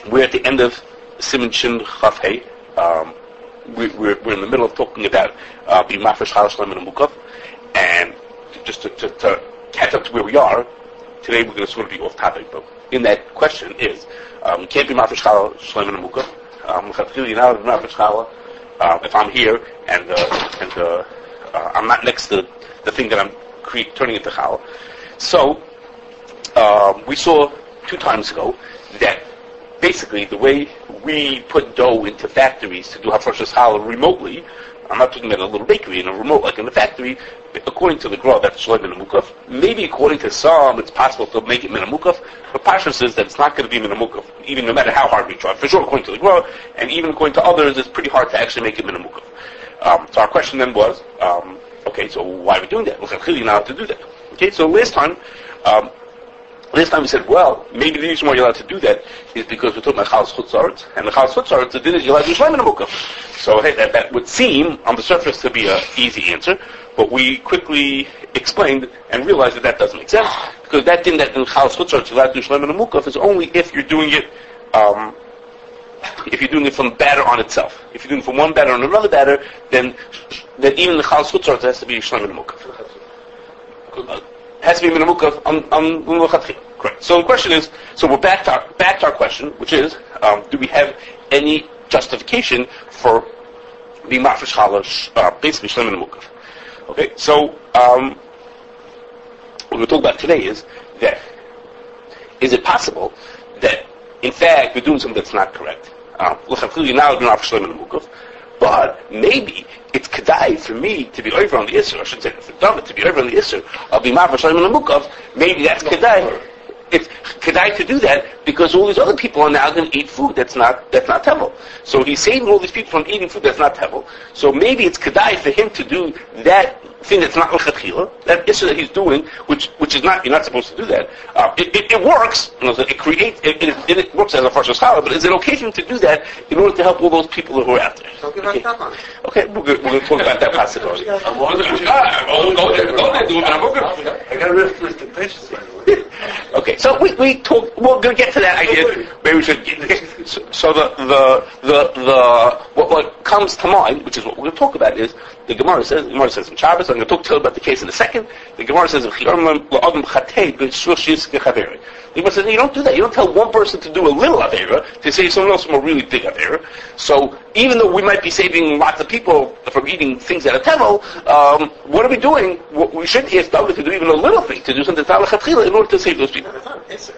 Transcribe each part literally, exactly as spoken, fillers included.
we're at the end of Siman Shin Chaf Hey. Um, we, we're, we're in the middle of talking about uh, being mafresh challah shleim and mukav, and just to, to, to catch up to where we are, today we're going to sort of be off topic, but in that question is, um, you can't be mafresh challah shleim and mukav. Um, uh, if I'm here and uh, and uh, uh, I'm not next to the thing that I'm cre- turning into challah. So uh, we saw two times ago that basically the way we put dough into factories to do hafrashas challah remotely, I'm not talking about a little bakery in a remote, like in the factory, according to the Gra, that's shleim min hamukaf. Maybe according to some, it's possible to make it min hamukaf, but Pasha says that it's not going to be min hamukaf, even no matter how hard we try. For sure, according to the Gra, and even according to others, it's pretty hard to actually make it min hamukaf. Um, so our question then was, um, okay, so why are we doing that? We're clearly not allowed to do that. Okay, so last time, um, Last time we said, well, maybe the reason why you're allowed to do that is because we're talking about Chalas Chutzaretz, and the Chalas Chutzaretz, the din is you're allowed to do shleim min hamukaf. So hey, that, that would seem, on the surface, to be an easy answer, but we quickly explained and realized that that doesn't make sense, because that din that in Chalas Chutzaretz you're allowed to do shleim min hamukaf is only if you're doing it, um, if you're doing it from batter on itself. If you're doing it from one batter on another batter, then, then even the Chalas Chutzaretz has to be shleim min hamukaf. Has to be min hamukaf on on l'chatchila. Correct. So the question is, so we're back to our, back to our question, which is, um, do we have any justification for being mafresh challah, uh, basically shleim min hamukaf? Okay. So um, what we're talking about today is that is it possible that in fact we're doing something that's not correct? L'chatchila, now we're not shleim min hamukaf. But maybe it's kedai for me to be over on the Isser. I should say for David to be over on the Isser. I'll be mafresh shleim min hamukaf. Maybe that's kedai. It's kedai to do that because all these other people are now going to eat food that's not that's not tevel. So he's saving all these people from eating food that's not tevel. So maybe it's kedai for him to do that thing that's not l'chatchila, that issue that he's doing, which which is not, you're not supposed to do that. Uh, it, it, it works. You know, it creates. It, it, it works as a farshas challah, but is it okay for him to do that in order to help all those people who are out there? Okay, okay we're going we're to talk about that possibility. Go there, go there, do it. I got to lift the patience. Okay, so we we talk. We're going to get to that idea. Maybe we should. Okay. So, so the the the the what, what comes to mind, which is what we're going to talk about, is the Gemara says. The Gemara says in Shabbos. I'm going to talk to you about the case in a second. The Gemara says, the Gemara says, you don't do that. You don't tell one person to do a little avera to save someone else from a really big avera. So even though we might be saving lots of people from eating things that are tevel, um, what are we doing? We should ask David to do even a little thing, to do something that's not l'chatchila in order to save those people. It's not an Isser.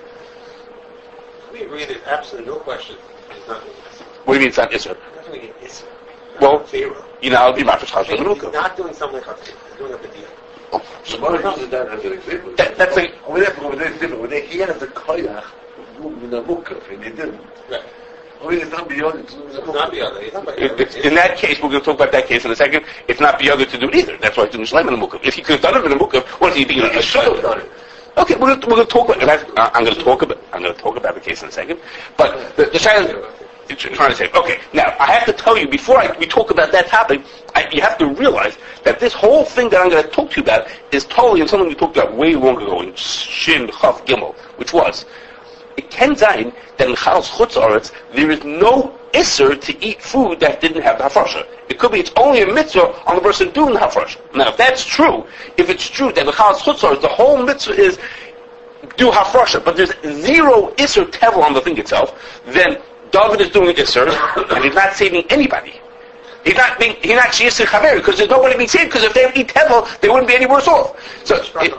We agree there's absolutely no question it's not an Isser. What do you mean it's not Isser? It's not doing an Isser. Well, you know, I'll be mafresh challah shleim min hamukaf. He's not doing something like he's doing a b'diah. Oh, so what comes with that as an example? That, that's like over there, over there is different. Over there, he had the koyach min hamukaf, and he didn't. Right. Over there, it's not beyond it. It's not beyond it. Not If, if, in that case, we're going to talk about that case in a second. It's not the other to do it either. That's why he's doing shleim min hamukaf. If he could have done it in a mukaf, what is he being? He should have done it. Okay, we're going to, we're going to talk about. And I, I'm going to talk about. I'm going to talk about the case in a second. But the, the challenge. Trying to say, okay, now I have to tell you before I, we talk about that topic, I, you have to realize that this whole thing that I'm going to talk to you about is totally in something we talked about way long ago in Shin Chaf Gimel, which was it can sein that in Chalas Chutzaretz there is no isser to eat food that didn't have the hafrasha. It could be it's only a mitzvah on the person doing the hafrasha. Now, if that's true, if it's true that in Chalas Chutzaretz the whole mitzvah is do hafrasha, but there's zero isser tevel on the thing itself, then David is doing Isser, and he's not saving anybody. He's not being, he's not Shiyasir Chaver, because there's nobody being saved, because if they eat Tevel, they wouldn't be any worse off. So, it,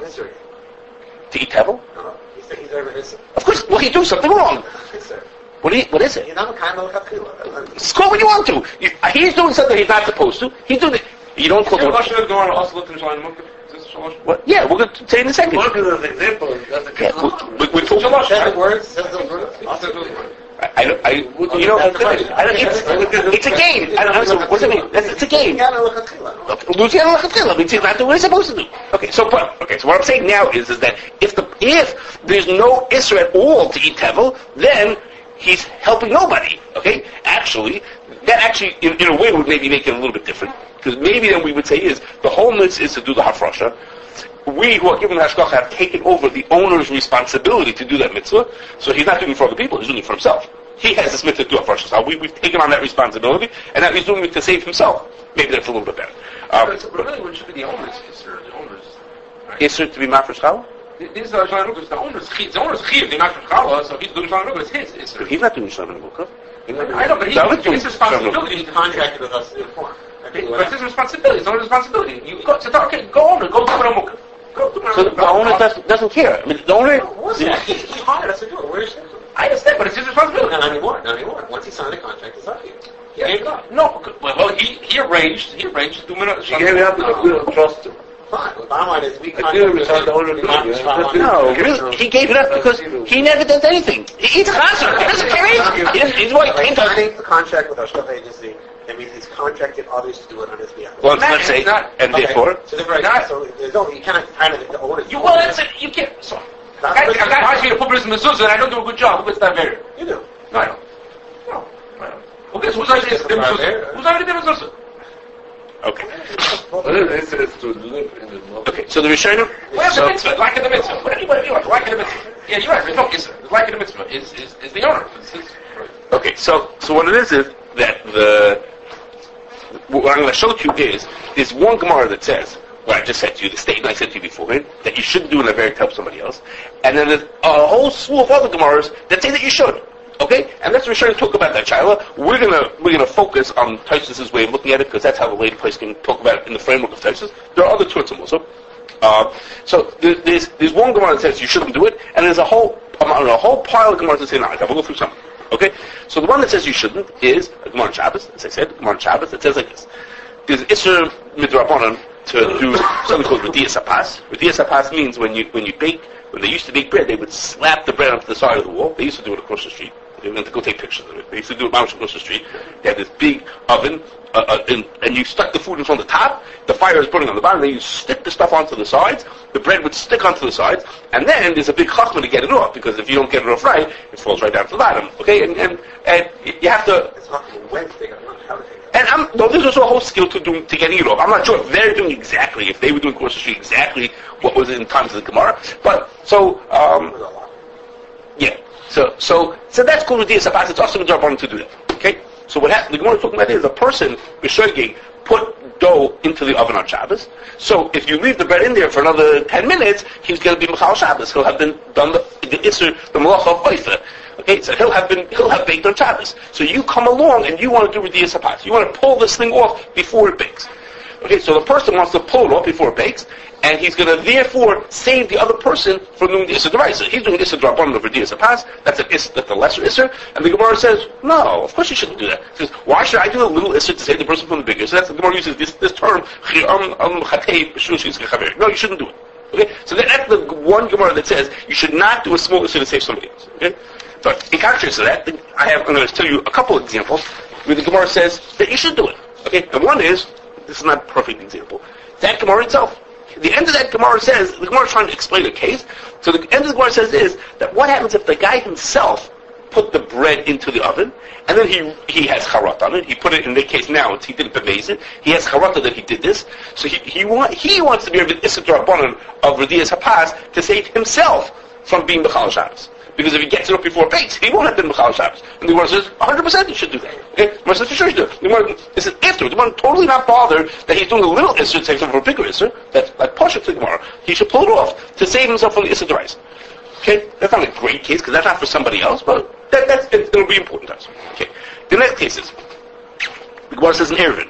to eat Tevel? No, he's, he's over Isser. Of course, well, he's doing something wrong. What, you, what is it? He's not a kind of l'chatchila. It's called what you want to. You, he's doing something he's not supposed to. He's doing it. You don't call it. What? Yeah, we're going to say in a second. Look at the example. That's a yeah, we, we, we talk Seven words, seven words. I, I, you know, I don't, it's, it's a game. I don't know. What's it mean? It's a game. Louisiana l'chatchila means he's not doing what he's supposed to do. Okay, so but okay, so what I'm saying now is, is that if the if there's no isser at all to eat tevel, then he's helping nobody. Okay, actually, that actually in, in a way would maybe make it a little bit different, because maybe then we would say is the whole mitzvah is to do the hafrasha. We who are given the hashgacha have taken over the owner's responsibility to do that mitzvah, so he's not doing it for other people, he's doing it for himself. he has this mitzvah to do a Farshas Chal. We, we've taken on that responsibility, and that he's doing it to save himself. Maybe that's a little bit better. Um, but, but really, what should be the owner's Isser? The owner's. Right? Isser to be Mafresh Chal? This is the owner's the owner's chiv. The owner's chiv. The Mafresh Chal. So he's doing Shlomo Nukah. It's his Isser. He's not doing Shlomo Nukah. I know, but he, it's his responsibility. He's contracted with us to inform. But it's his responsibility. It's owner's responsibility. You go. So, okay, go owner. Go do Shlomo Nukah. Go do So the owner doesn't, doesn't care. I mean, the owner. No, he, he hired us to do it. Where's it? I understand, but it's his responsibility. Not anymore. Not anymore. Once he signed the contract, it's up to you. He gave it up. No, well, he he arranged. He arranged to do minutes. He gave it up because we don't trust him. Fine. The bottom line is we I do resign the owner. No, really, he gave it up because he never does anything. He, he's a chaser. He doesn't care anything. He doesn't, he's what he He's does. signing the contract with our stuff agency. That means he's contracted others to do it on his behalf. Well, let's say, not, and okay. therefore, So therefore, not, so there's no, you cannot kind of the owner. You, well, that's it. You can't. So, a guy, a guy hires me to put this in mezuzah, and I don't do a good job. Who gets that variant? You do. No, I don't. No, I don't. Who gets who's already the mezuzah? Who's already the mezuzah? okay. But it's, it's to live in the Okay, so the Rishonim. Where's so, the mitzvah? Like in the mitzvah. Whatever, whatever you want. Like in the mitzvah. Yeah, you're right. There's no kisser. Like in the mitzvah is is, is the owner. It's his, Okay, so so what it is is that the what I'm going to show to you is there's one Gemara that says what I just said to you, the statement I said to you beforehand, that you shouldn't do an affair to help somebody else, and then there's a whole slew of other Gemaras that say that you should. Okay, and that's what we're trying to talk about that, Shaila. We're gonna we're gonna focus on Tosfos' way of looking at it because that's how the lady place can talk about it in the framework of Tosfos. There are other Turtzim also. Uh, so there, there's there's one Gemara that says you shouldn't do it, and there's a whole um, a whole pile of Gemaras that say no. We'll go through some. Okay, so the one that says you shouldn't is a Gemara on Shabbos, as I said, Gemara on Shabbos. It says like this: there's Isser Midrabanan to do something called Redias Hapas. Redias Hapas means when you when you bake, when they used to bake bread, they would slap the bread onto the side of the wall. They used to do it across the street. They went to go take pictures of it. They used to do it across the street. They had this big oven, uh, uh, and, and you stuck the food in from the top. The fire is burning on the bottom. Then you stick the stuff onto the sides. The bread would stick onto the sides, and then there's a big chachma to get it off because if you don't get it off right, it falls right down to the bottom. Okay, and and, and you have to. It's not the way they got how to take it. And I'm, no, there's also a whole skill to do to getting it off. I'm not sure if they're doing exactly, if they were doing across the street exactly what was in times of the Gemara. But so, um, yeah. So, so, so that's called Redias Hapas. It's also a job to do that. Okay. So what happened? The Gemara is talking about is a person b'shoigig put dough into the oven on Shabbos. So if you leave the bread in there for another ten minutes, he's going to be Mechal Shabbos. He'll have been done the the Isser, the Malach of Oifa. Okay, so he'll have been he'll have baked on Shabbos. So you come along and you want to do Redias Hapas. You want to pull this thing off before it bakes. Okay, so the person wants to pull it off before it bakes, and he's going to therefore save the other person from doing the Isser D'Oraisa. He's doing Isser D'Rabbanan of Redias Hapas. That's an Isser, that's the lesser Isser. And the Gemara says, no, of course you shouldn't do that. He says, why should I do a little Isser to save the person from the bigger? So that's the Gemara uses this this term. No, you shouldn't do it. Okay, so that, that's the one Gemara that says you should not do a small Isser to save somebody else. Okay, but in contrast to that, I have I'm going to tell you a couple of examples where the Gemara says that you should do it. Okay, and one is. This is not a perfect example. That Gemara itself. The end of that Gemara says, the Gemara is trying to explain a case. So the end of the Gemara says is that what happens if the guy himself put the bread into the oven, and then he he has charat on it. He put it in the case now. He did it b'mezid. He has charata that he did this. So he he, want, he wants to be able to Isser D'Rabbanan of Redias Hapas to save himself from being B'chal Shabbos. Because if he gets it up before it bakes, he won't have been B'chal Shabbos. And the Gemara says, one hundred percent you should do that. Okay? The Gemara says, for sure you do. The Gemara says, afterwards, the Gemara totally not bothered that he's doing a little Isser to save himself from a bigger Isser. That's like Pasha to the Gemara. He should pull it off to save himself from the Isser D'Oraisa. Okay? That's not a great case, because that's not for somebody else, but that, that's, it's going to be important to us. Okay. The next case is, the Gemara says in Eruvin.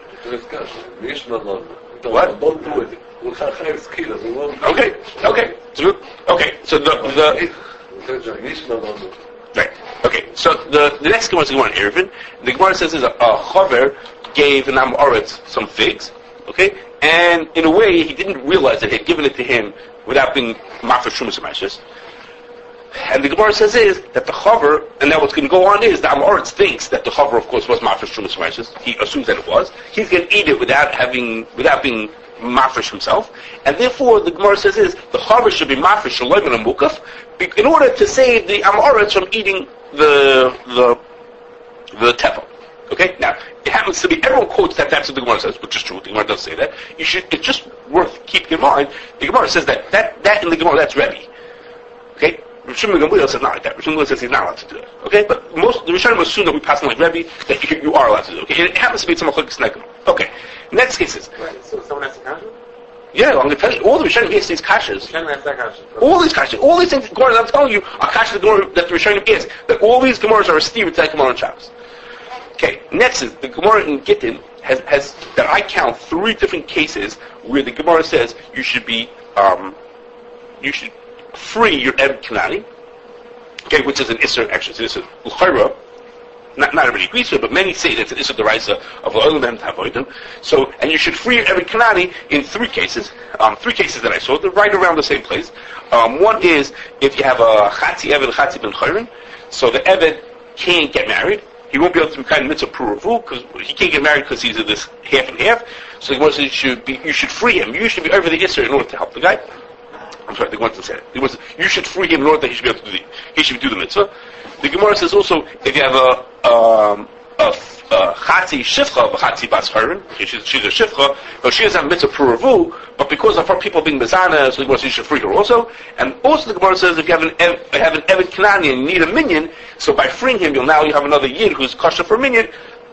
What? Don't do it. Okay. Okay. So, okay. So the, the, Right. Okay. So the, the next Gemara is the Gemara in Eruvin. The Gemara says is a, a chaver gave an Am Oretz some figs. Okay. And in a way, he didn't realize that he had given it to him without being mafresh shumas amashis. And the Gemara says is that the chaver, and now what's going to go on is the Am Oretz thinks that the chaver, of course, was mafresh shumas amashis. He assumes that it was. He's going to eat it without having, without being mafresh himself, and therefore the Gemara says is the chaver should be mafresh shaloim and mukaf in order to save the Am Oretz from eating the the the tevel. Okay, now it happens to be everyone quotes that that's what the Gemara says, which is true. The Gemara does say that. You should. It's just worth keeping in mind. The Gemara says that that that in the Gemara that's Rebbe. Okay, Rishon Gamliel says not like that. Rishon Gamliel says he's not allowed to do it. Okay, but most the Rishonim assume that we pass on like Rebbe that you, you are allowed to do it. Okay, and it happens to be some machlokes nekim. Okay, next cases. Right. So someone has to kasha? Yeah, I'm going to tell you, all the Rishonim ask these kashas. Rishonim has that kasha. All these kashas, all these things, Gemara, I'm telling you, are kashas the Gemara that the Rishonim ask. That all these Gemaras are a steer to that Gemara on Shabbos. Okay, next is the Gemara in Gittin has has that I count three different cases where the Gemara says you should be um, you should free your Eb Kanani. Okay, which is an Isser, actually, it's an Isser L'chayra. Not, not everybody agrees with it, but many say that it's an Isser D'Oraisa of L'olam and Tavodim. So, and you should free your Eb Kanani in three cases. Um, three cases that I saw, they're right around the same place. Um, one is if you have a Chatzi Eved, Chatzi Ben Chayrin, so the Eved can't get married. He won't be able to be kind of mitzvah puravu because he can't get married because he's of this half and half. So the Gemara says you should be, you should free him. You should be over the Isser in order to help the guy. I'm sorry, the Gemara didn't say it. It was, you should free him in order that he should be able to do the, he should do the mitzvah. The Gemara says also if you have a um, a chatzi shifcha, a chatzi bas charin, she's, she's a shifcha, but she doesn't have mitzvah puravu, but because of her people being bezana, so the Gemara says you should free her also. And also the Gemara says if you have an ev, have an Eved Kanani and you need a minion, so by freeing him, you'll now you have another yid who's kosher for a minion,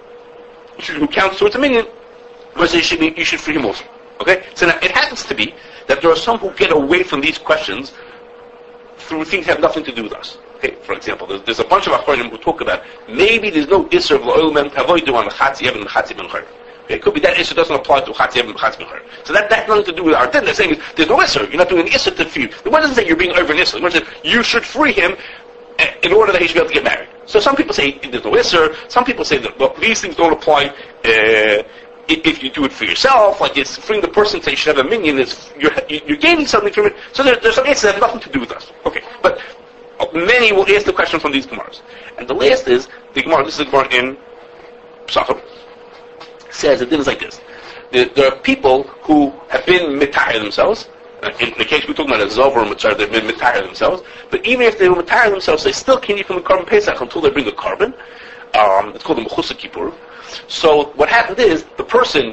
who counts towards a minion, but you should, be, you should free him also. Okay? So now it happens to be that there are some who get away from these questions through things that have nothing to do with us. Okay, for example, there's, there's a bunch of Achronim who talk about maybe there's no Isser of L'oil Mem Tavoidu on the Chatzi Eved and Chatzi Ben Chayr. Okay, it could be that Isser doesn't apply to Chatzi Eved and Chatzi Ben Chayr. So that, that has nothing to do with our din. They're saying there's no Isser. You're not doing an Isser to free. The one doesn't say you're being over an Isser. The one says you should free him in order that he should be able to get married. So some people say there's no Isser. Some people say that well, these things don't apply uh, if you do it for yourself. Like it's freeing the person that you should have a minion. Is you're, you're gaining something from it. So there, there's some answers that have nothing to do with us. Okay, but many will ask the question from these Gemaras. And the last is, the Gemara, this is the Gemara in Pesachim, says that things like this. There, there are people who have been mitahir themselves. Uh, in the case we're talking about a Zover or Mitzvah, they've been mitahir themselves. But even if they were mitahir themselves, they still can't eat from the carbon Pesach until they bring a carbon. Um, it's called the Mechusa Kippur. So what happened is, the person,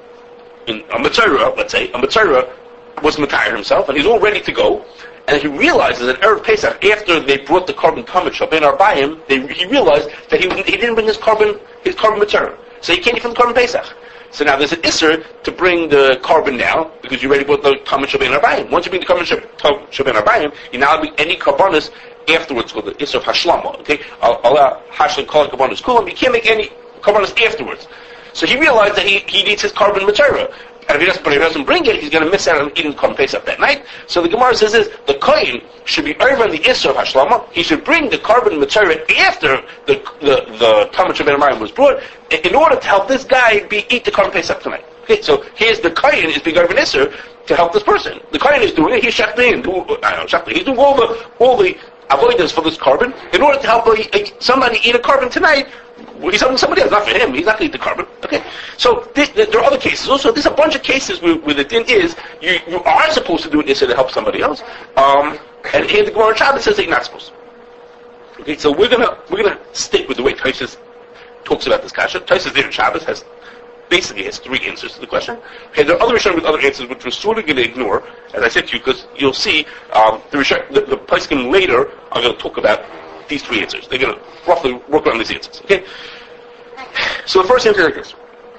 in a Mitzvah, let's say, a Mitzvah was mitahir himself, and he's all ready to go. And he realizes that Erev Pesach, after they brought the carbon Tamid Shabbat Arbayim, they he realized that he he didn't bring his carbon his carbon material, so he can't eat from the carbon Pesach. So now there's an Isser to bring the carbon now because you already brought the Tamid Shabbat Arbayim. Once you bring the carbon Shabbat Arbayim, you now bring any carbonis afterwards called the Isser of Hashlama. Okay, Allah Hashlam call carbonis cool, you can't make any carbonis afterwards. So he realized that he he needs his carbon material. And if he doesn't, but if he doesn't bring it, he's going to miss out on eating the Korban Pesach that night. So the Gemara says this, the Kohen should be over in the Isser of Hashlama. He should bring the carbon material after the the, the Tamid Shabbat Arbayim was brought in order to help this guy be eat the Korban Pesach tonight. Okay, so here's the Kohen is being over in Isser to help this person. The Kohen is doing it, he's shachting, do, I don't know, shachting. He's doing all the, all the avoidance for this carbon in order to help a, a, somebody eat a carbon tonight. He's helping somebody else, not for him. He's not going to eat the carbon. Okay. So this, there are other cases. Also, there's a bunch of cases where, where the din is you, you are supposed to do it to help somebody else. Um, and here the Gemara Shabbos says that you're not supposed to. Okay. So we're gonna we're gonna stick with the way Tosfos talks about this kasha. Tosfos there in Shabbos has basically has three answers to the question. Okay. There are other Rishonim with other answers, which we're sort of going to ignore, as I said to you, because you'll see um, the Rishon, the, the poskim later are going to talk about these three answers. They're going to roughly work around these answers. Okay? So the first answer is like this.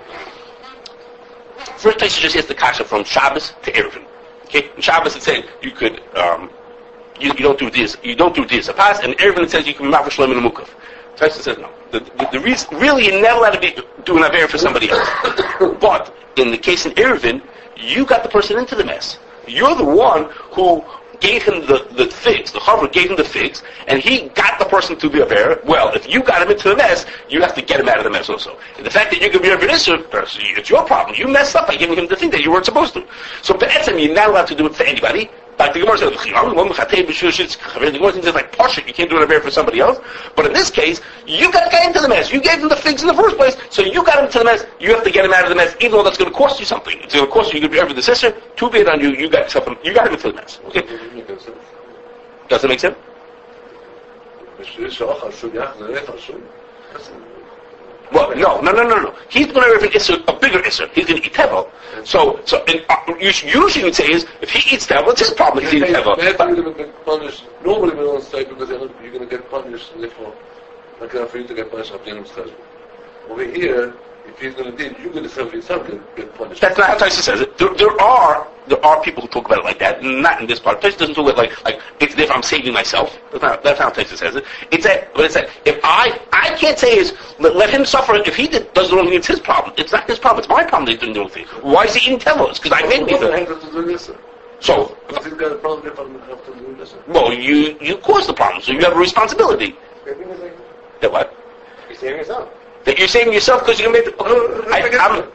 First place just has the kasha from Shabbos to Eruvin. Okay? In Shabbos it said you could um, you, you don't do this you don't do this apas, and Eruvin it says you can mafresh lemon and mukaf. Tosfos says no. The, the, the reason really you're never allowed to be doing an aver for somebody else. But in the case in Eruvin, you got the person into the mess. You're the one who gave him the, the figs, the Harvard gave him the figs, and he got the person to be a bear. Well, if you got him into the mess, you have to get him out of the mess also. And the fact that you can be a Benisser, it's your problem. You messed up by giving him the thing that you weren't supposed to. So Be'etzem, you're not allowed to do it for anybody. Like the Gemara says, the Gemara says like Pasha, you can't do it a bear for somebody else. But in this case, you got the guy into the mess. You gave him the figs in the first place, so you got him into the mess. You have to get him out of the mess, even though that's going to cost you something. It's going to cost you. You're going to be over the sister. Too bad on you. You got yourself. You got him into the mess. Okay. Does it make sense? Well, no, no, no, no, no. He's going to have an issur, a bigger issur. He's going to eat tevel. So, so and, uh, you should, usually would say is, if he eats tevel, it's his problem if he eats tevel. You're going to get punished. Normally we don't say because you're going to get punished, and therefore, not enough for you to get punished after Yom Chesed. Over here, if he's going to do, you're going to say for yourself get punished. That's not how Taisa says it. There, there are there are people who talk about it like that, not in this part. Taisa doesn't talk about it like like it's if I'm saving myself. That's not that's not how Taisa says it. It's that, but it's that if I I can't say is let, let him suffer if he did, does the wrong thing. It's his problem. It's not his problem. It's my problem that he didn't do anything. Why is he eating tevel? Because I made me the. So. What's he got a problem if I'm have to do this? Well, you you caused the problem, so you have a responsibility. That what? You're saving yourself. That you're saving yourself because you're going to make the... I, I'm,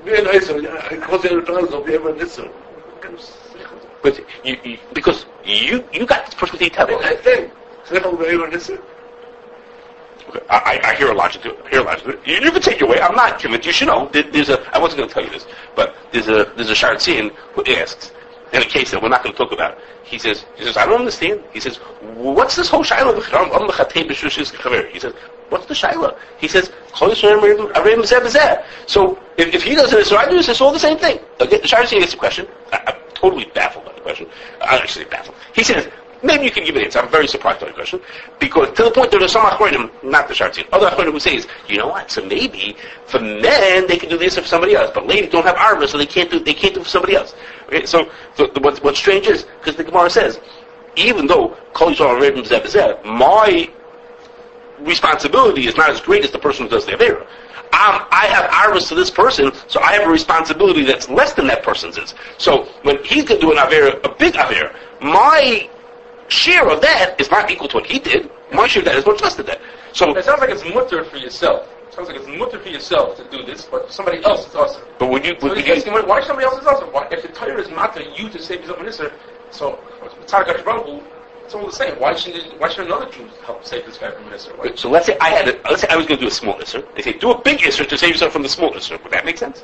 but you, you, because you you got this person to eat tevel. Okay, I, I hear a logic to it. I hear a logic to it. You, you can take your way. I'm not convinced. You should know. There, there's a. I wasn't going to tell you this, but there's a there's a Sharatzian who asks in a case that we're not going to talk about. He says he says I don't understand. He says what's this whole shaila? He says what's the shaila? He says so if, if he does this, so I do this. It's all the same thing. Okay, the Sharatzian gets the question. I, I'm totally baffled by the question. I'm actually baffled. He says. Maybe you can give me an answer. I'm very surprised by the question. Because to the point that there's some achronim, not the Sharatzian, other achronim who says, you know what, so maybe for men they can do this for somebody else, but ladies don't have armor, so they can't do they can't do it for somebody else. Okay, so the, the, what's, what's strange is, because the Gemara says, even though Kol Yisrael Rebim Zeh B'Zeh, my responsibility is not as great as the person who does the Avera. Um, I have armors to this person, so I have a responsibility that's less than that person's is. So when he's going to do an Avera, a big Avera, my share of that is not equal to what he did. My share of that is much less than that. So it sounds like it's mutter for yourself. It sounds like it's mutter for yourself to do this, but somebody else is awesome. But would you? So Would he's you asking, why somebody else is awesome? Why, if the Torah is matter you to save yourself from this, so it's all the same. Why shouldn't why should another Jew help save this guy from this? Right? So let's say I had a, let's say I was going to do a small isser. They say do a big isser to save yourself from the small isser. Would that make sense?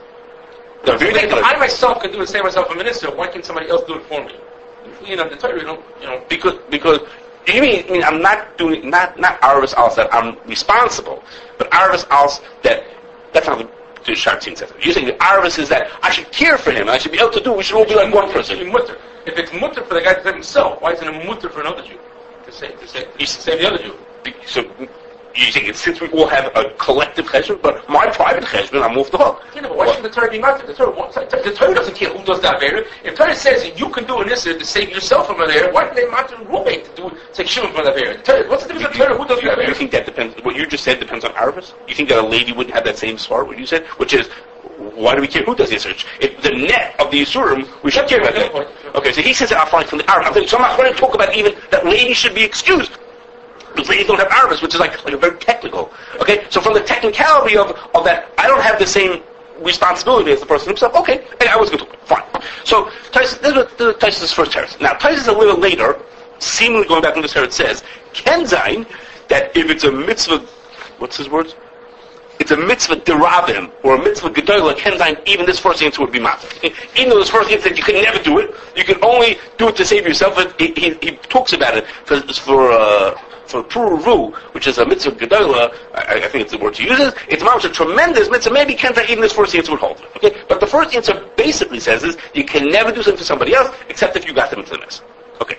So if I myself can do it, save myself from an isser. Why can't somebody else do it for me? You know, the Torah, you know, you know, because because. You mean, I mean, I'm not doing, not, not Arvis als that I'm responsible, but Arvis als that, that's how the, the Sharatzian says it. You're saying the Arvis is that I should care for him, I should be able to do, we should all be like one person. If it's mutter for the guy to save himself, why isn't it mutter for another Jew? To save, to save, to save the other Jew. So, you think since we all have a collective cheshbon, but my private cheshbon, I'm off the hook. Yeah, no, but why what? should the Torah be matter? The Torah, the Torah doesn't care who does that Avera. If Torah says that you can do an Isser to save yourself from an Avera, why do they matter roommate to do take Shimon from an Avera? What's the difference of Torah? Who does that Avera? You think that depends? What you just said depends on Arvis? You think that a lady wouldn't have that same svar? What you said, which is, why do we care who does the Isser? If the net of the Isurim, we should care about that. Okay, so he says that I'm from the Arvis. I'm thinking, so I'm not going to talk about even that ladies should be excused. Because ladies don't have armors, which is like, like a very technical. Okay, so from the technicality of, of that, I don't have the same responsibility as the person himself. Okay, and I was going to fine. So Taisus, this is Taisus' first teretz. Now Taisus a little later, seemingly going back to this teretz, says Ken Zayin that if it's a mitzvah, what's his words? It's a mitzvah derabim or a mitzvah gedolah. Ken Zayin, even this first answer would be matzah. Even though this first answer that you can never do it, you can only do it to save yourself. He, he, he talks about it for for. Uh, For Puruvu, which is a mitzvah gedolah, I, I think it's the word she uses, it's a tremendous mitzvah, maybe Kenta even this first answer would hold it. Okay? But the first answer basically says is, you can never do something for somebody else, except if you got them into the mess. Okay.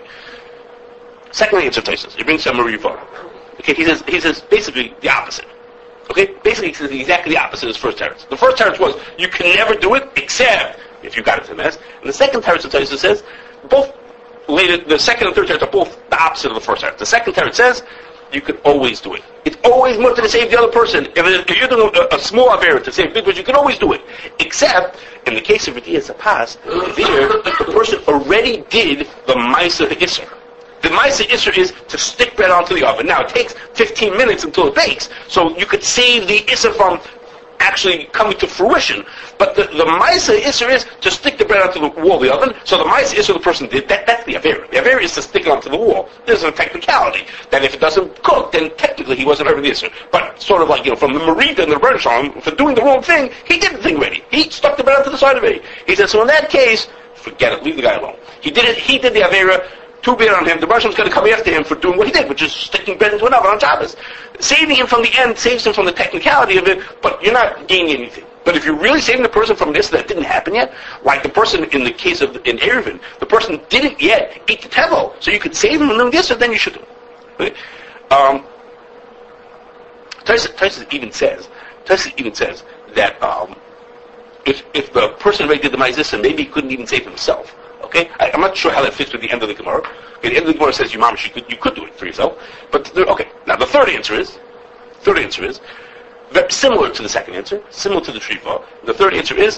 Second answer Taisus, he brings some Marie Farah. Okay, he says, he says basically the opposite. Okay? Basically he says exactly the opposite of his first teretz. The first teretz was, you can never do it, except if you got into the mess. And the second teretz of Taisus says, both Later, the second and third teretz are both the opposite of the first teretz. The second teretz says you can always do it. It's always mutter to save the other person. If, it, if you're doing a, a small avera to save big ones, you can always do it. Except in the case of R'tiyas Hapas, there the person already did the Ma'aseh Isser. The Ma'aseh Isser is to stick bread onto the oven. Now it takes fifteen minutes until it bakes, so you could save the Isser from actually coming to fruition. But the, the Ma'aseh Isser is to stick the bread onto the wall of the oven. So the Ma'aseh Isser the person did, that, that's the Avera. The Avera is to stick it onto the wall. There's a technicality. That if it doesn't cook, then technically he wasn't over the Isser. But sort of like, you know, from the Marita and the Rebbe Shalom, for doing the wrong thing, he did the thing ready. He stuck the bread onto the side of it. He said, so in that case, forget it, leave the guy alone. He did it, he did the Avera too bad on him. The Russian's going to come after him for doing what he did, which is sticking bread into an oven on Shabbos. Saving him from the end saves him from the technicality of it, but you're not gaining anything. But if you're really saving the person from this that didn't happen yet, like the person in the case of in Eruvin, the person didn't yet eat the tevel, so you could save him from this, or then you should do it. Okay? Um, Tyson even says, Tyson even says that um, if if the person already did the ma'izisa, maybe he couldn't even save himself. Okay, I, I'm not sure how that fits with the end of the Gemara. Okay, the end of the Gemara says you mamish, you could you could do it for yourself. But the, okay, now the third answer is, third answer is very similar to the second answer, similar to the shrifa. The third answer is,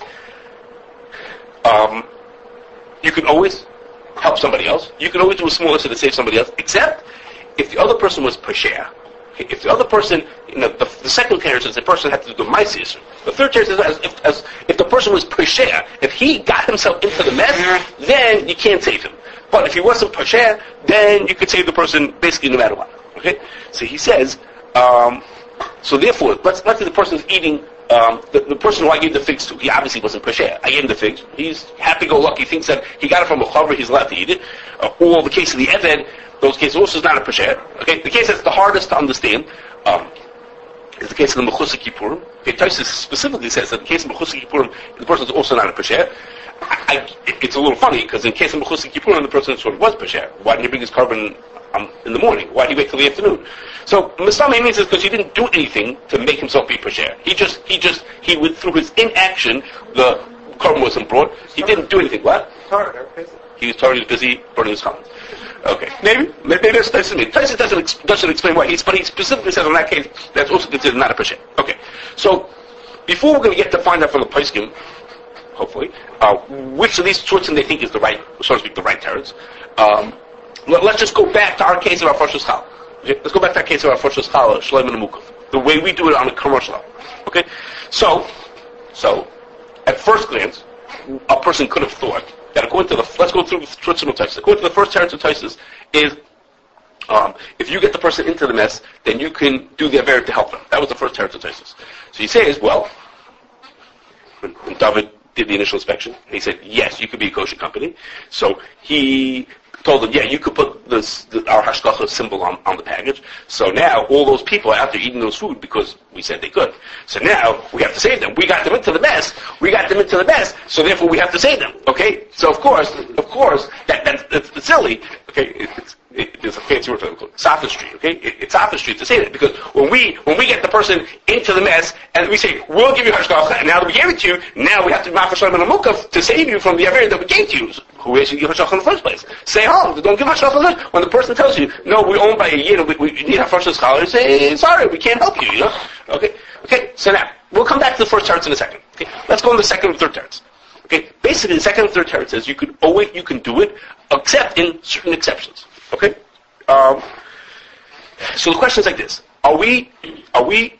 um, you can always help somebody else. You can always do a small issue to save somebody else, except if the other person was pesher. Okay, if the other person, you know, the, the second case is the person had to do the ma'aseh issue. The third case is as if, as if the person was pesher. If he got himself into the mess, then you can't save him. But if he wasn't pesher, then you could save the person basically no matter what. Okay, so he says. Um, So therefore, let's let's say the person is eating, um, the, the person who I gave the figs to, he obviously wasn't pesher. I gave him the figs. He's happy-go-lucky, thinks that he got it from a chaver, he's allowed to eat it. Uh, or the case of the Eved, those cases also is not a pesher. Okay, the case that's the hardest to understand um, is the case of the Mechusah Kippurim. Okay, Tosfos specifically says that in the case of Mechusah Kippurim, the person is also not a pesher. I, I, it's a little funny, because in the case of Mechusah Kippurim, the person sort of was pesher. Why didn't he bring his carbon um, in the morning? Why did he wait till the afternoon? So Misami means it's because he didn't do anything to make himself be pesher. He just, he just, he would, through his inaction, the carbon wasn't brought. He didn't do anything. What? He was totally busy burning his carbon. Okay, maybe, maybe that's Tyson. Tyson doesn't ex- doesn't explain why he's, but he specifically says in that case that's also considered not a pesher. Okay, so before we're going to get to find out from the Poskim, hopefully, uh, which of these shorts they think is the right, so to speak, the right teretz. Um, let, let's just go back to our case of our Farshas Chala. Okay? Let's go back to our case of our Farshas Chala, Shloim and Mukaf, the way we do it on a commercial level. Okay, so, so at first glance, a person could have thought that according to the, let's go through the Trutzim of Taisus. According to the first teretz of Taisus is, um, if you get the person into the mess, then you can do the aver to help them. That was the first teretz of Taisus. So he says, well, when, when David did the initial inspection, he said, yes, you could be a kosher company. So he told them, yeah, you could put this, the, our hashgacha symbol on, on the package. So now all those people are out there eating those food because we said they could. So now we have to save them. We got them into the mess. We got them into the mess. So therefore we have to save them. Okay? So of course, of course, that, that that's, that's silly. Okay? It, it's, it, there's a fancy word for it, sophistry. Okay? It, it's sophistry to say that because when we when we get the person into the mess and we say we'll give you hashgacha, and now that we gave it to you, now we have to be mafresh and a mukaf to save you from the aver that we gave to you. Who is you give hashgacha in the first place? Say home. Don't give hashgacha when the person tells you no, we own by a year. We, we need hashgacha chala. Say sorry, we can't help you. You know? Okay. Okay. So now we'll come back to the first teretz in a second. Okay. Let's go on the second and third teretz. Okay. Basically, the second and third teretz says you could always you can do it, except in certain exceptions. Okay. Um, so the question is like this: Are we? Are we?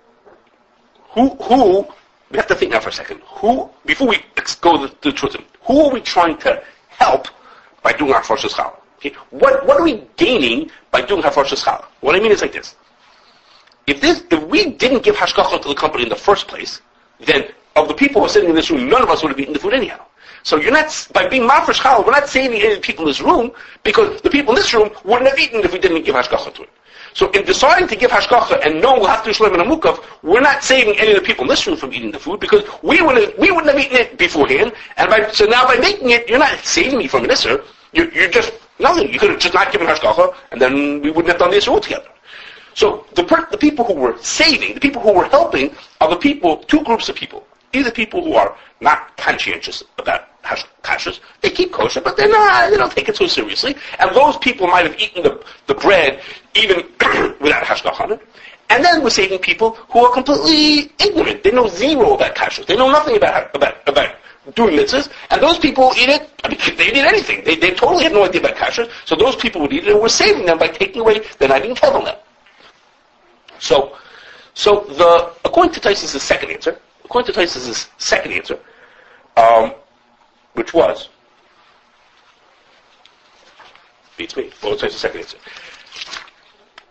Who? Who? We have to think now for a second. Who? Before we go to the truth, who are we trying to help by doing our Farshas Chala? Okay. What? What are we gaining by doing our Farshas Chala? What I mean is like this: If this, if we didn't give hashgacha to the company in the first place, then of the people who are sitting in this room, none of us would have eaten the food anyhow. So you're not, by being mafresh chala, we're not saving any of the people in this room, because the people in this room wouldn't have eaten if we didn't give hashgacha to it. So in deciding to give hashgacha and no, we'll have to do shleim and a mukav, we're not saving any of the people in this room from eating the food, because we wouldn't, we wouldn't have eaten it beforehand, and by, so now by making it, you're not saving me from an isser, you're, you're just, nothing. You could have just not given hashgacha, and then we wouldn't have done the isser altogether. So the, per, the people who were saving, the people who were helping, are the people, two groups of people. Either people who are not conscientious about hash, kashrus, they keep kosher, but they're not, they don't take it so seriously. And those people might have eaten the, the bread even without hashgacha on it. And then we're saving people who are completely ignorant. They know zero about kashrus. They know nothing about about about doing mitzvahs. And those people eat it. I mean, they eat anything. They they totally have no idea about kashrus. So those people would eat it, and we're saving them by taking away the not eating tevel them. So, so the according to Taisus' second answer, according to Taisus' second answer, um, which was beats me. What was Taisus' second answer?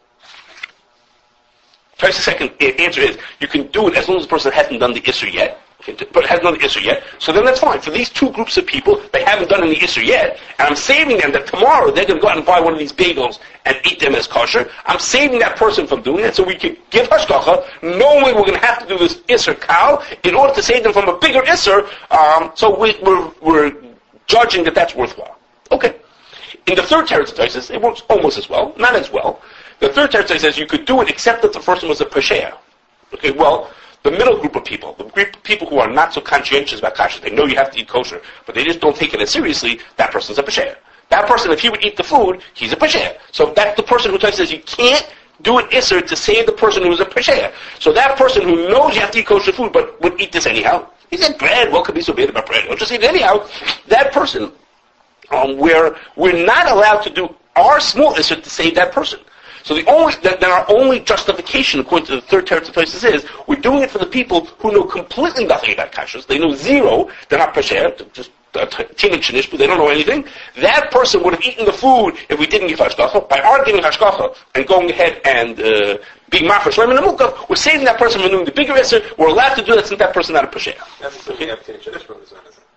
Taisus' second answer is you can do it as long as the person hasn't done the isser yet. Okay, but it hasn't done the Isser yet. So then that's fine. For these two groups of people, they haven't done any Isser yet, and I'm saving them that tomorrow they're going to go out and buy one of these bagels and eat them as kosher. I'm saving that person from doing it so we can give hashgacha, knowing we're going to have to do this Isser cow in order to save them from a bigger Isser. Um, so we, we're, we're judging that that's worthwhile. Okay. In the third teretz, it works almost as well, not as well. The third teretz says you could do it except that the person was a pesheya. Okay, well, the middle group of people, the group of people who are not so conscientious about kasher, they know you have to eat kosher, but they just don't take it as seriously, that person's a pesheya. That person, if he would eat the food, he's a pesheya. So that's the person who says you can't do an isser to save the person who is a pesheya. So that person who knows you have to eat kosher food, but would eat this anyhow, he said bread, what could be so bad about bread? He'll just eat it anyhow. That person, um, where we're not allowed to do our small isser to save that person. So the only, then our only justification, according to the third teretz is, we're doing it for the people who know completely nothing about kashrus. They know zero. They're not pesher, just uh, timid shinish, but they don't know anything. That person would have eaten the food if we didn't give hashgacha. By our giving hashgacha and going ahead and uh, being mafresh lemon and mukaf, we're saving that person from doing the bigger isser. We're allowed to do that since that person not a pesher. That's the thing we have timid shinish brothers, isn't it?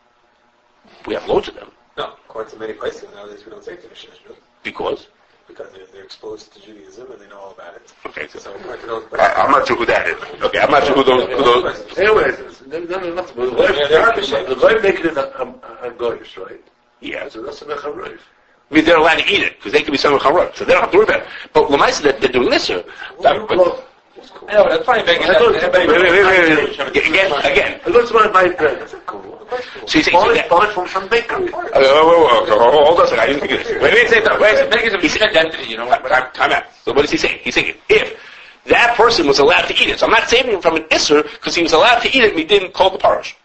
We have loads of them. No, according to many places nowadays, we don't say timid shinish brothers. Because? Because they're, they're exposed to Judaism and they know all about it. Okay, so, so those, I, I'm not sure who that is. Okay, I'm not sure who those. Who those Anyways, no, no, nothing. The Goy making it a goyish, right? yeah. So that's a mecharoif. I mean, they're allowed to eat it because they can be some charot, so they don't have to worry about it. But Lamaisa, that they're doing this, sir. That, but, I know, that's funny, Becky. I thought- wait, wait, wait, wait, wait. Again, again. I go to my buy bread. So you say, Buy so it, that, buy it from some bakery. uh, wait, wait, wait, hold on a second. I didn't think of this. Wait, wait, say that. Wait, wait, Becky is a he said, identity, you know. time, time out. So what is he saying? He's saying if that person was allowed to eat it, so I'm not saving him from an isser because he was allowed to eat it and he didn't call the parish.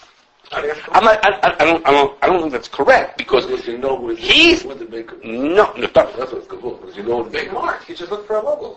I'm not, I, I, I don't, I don't, I don't think that's correct because Because you know who he's with the bakery. no, no, That's what it's called. Because you know the big bakery. mark. You just look for a logo.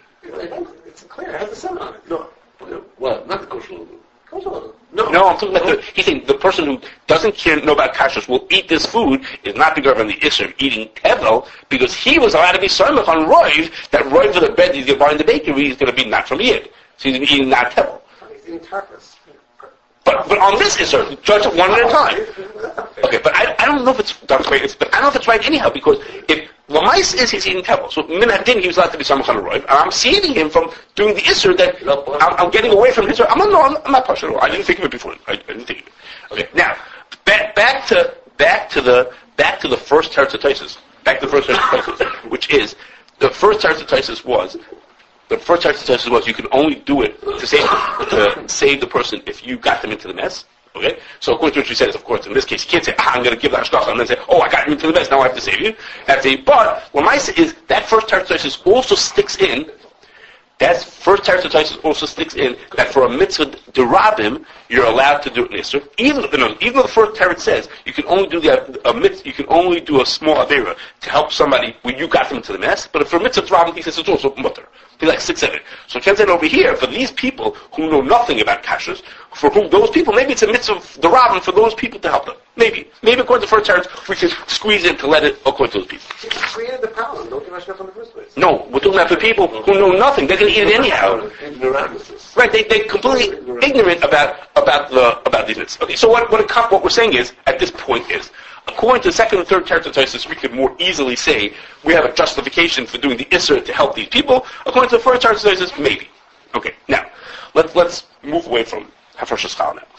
It's clear. It has a sun on it. No, well, not the kosher logo. Kosher logo. No, no, I'm talking about the, he's saying the person who doesn't care, know about kashrus will eat this food is not bigger than the isser of eating tevel because he was allowed to be soymach on roiv, that roiv for the bread he's going to buy in the bakery is going to be not from yid. So he's eating not tevel. He's eating tartness. But but on this isser, judge it one at a time. Okay, but I, I don't know if it's done right, but I don't know if it's right anyhow because if Lamais is he's eating tevel, so min hadin he was allowed to be soymach on roiv, and I'm saving him from doing the isser that I'm, I'm getting away from his. I'm not, no, I'm, I'm not partial. I didn't think of it before. I, I didn't think of it. Okay, now back back to back to the back to the first teretz back to the first teretz which is the first teretz was. The first teretz was you can only do it to save to save the person if you got them into the mess. Okay, so according to what you said is, of course, in this case, you can't say, ah, I'm going to give the hashgacha, and then say, oh, I got you into the mess, now I have to save you. That's a, but what my say is that first teretz also sticks in. That first teretz also sticks in that for a mitzvah derabim, you're allowed to do an isser. Even no, even though the first teretz says you can only do the a mitzvah, you can only do a small avera to help somebody when you got them into the mess. But if for a mitzvah derabim, he says it's also mutter. Be like six, seven. So it turns over here for these people who know nothing about kashrus, for whom those people maybe it's a mitzvah derabim for those people to help them. Maybe, maybe according to the first teretz, we can squeeze in to let it according to those people. You created the problem. Don't give hashgacha in the first place. No, we're talking about the people who know nothing. They're going to eat it anyhow. Ignoramuses. Right? They they're completely ignorant about about the about these myths. Okay, so what what, it, what we're saying is at this point is, according to the second and third teretz, we could more easily say we have a justification for doing the isser to help these people. According to the first teretz, maybe. Okay, now let's let's move away from Hafresh Schal now.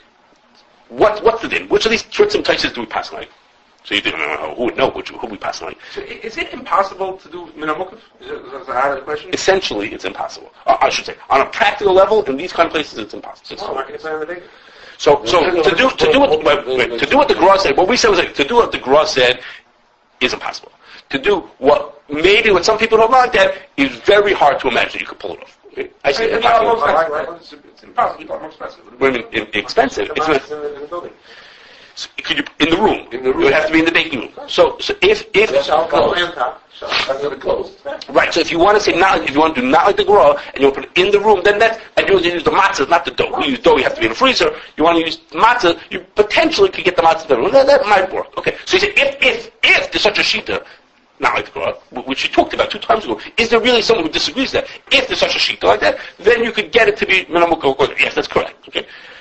What what's the din? Which of these tritzim taisis do we pass like? So you think, no, who would know which who we pass like? So is it impossible to do minamukif? Is that the heart of the question? Essentially, it's impossible. Uh, I should say, on a practical level, in these kind of places, it's impossible. It's Oh, I'm not going to say on the big. So, so to do to do what wait, wait, to do what the Gra said, what we said was like, to do what the Gra said is impossible. To do what maybe what some people don't like that is very hard to imagine you could pull it off. Okay? I say It's impossible. impossible. It's it's impossible. It's more expensive. What do you mean, expensive? It's in not, the, in the building. could you in the room? In the room. It would have to be in the baking room. So, so if if Shall go and top. Shall. That's what it closed. right, so if you want to say not, if you want to do not like the Gra and you want to put it in the room, then that's and you want to use the matzah, not the dough. You use dough, you have to be in the freezer. You want to use matzah, you potentially could get the matzah in the room. That, that might work. Okay, so you say if if if there's such a shita, not like the Gra, which you talked about two times ago, is there really someone who disagrees with that? If there's such a shita like that, then you could get it to be minimal. Yes, that's correct. Okay.